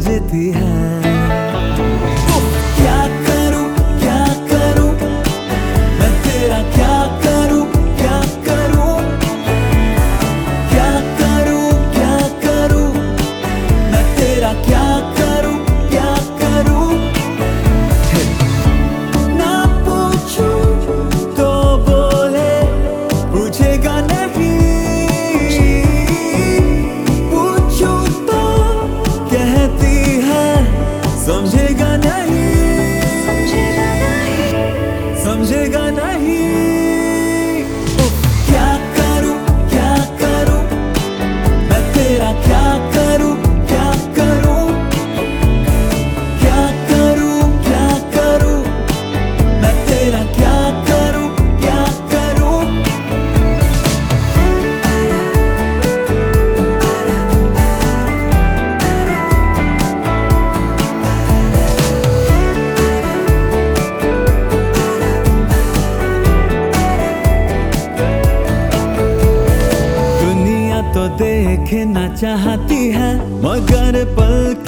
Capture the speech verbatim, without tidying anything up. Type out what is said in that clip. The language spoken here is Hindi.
बजती है। क्या करूं क्या करूं मैं तेरा, क्या करूं क्या करूं, क्या करूं क्या करूं मैं तेरा, क्या करूं क्या करूं। ना पूछूं तो बोले पूछेगा नहीं, पूछूं तो कहती है समझेगा नहीं, समझेगा नहीं। क्या करूं क्या करूं मैं तेरा, क्या करूं क्या करूं, क्या करूं क्या करूं मैं तेरा, क्या करूं क्या करूं। दुनिया तो देखना चाहती है मगर पल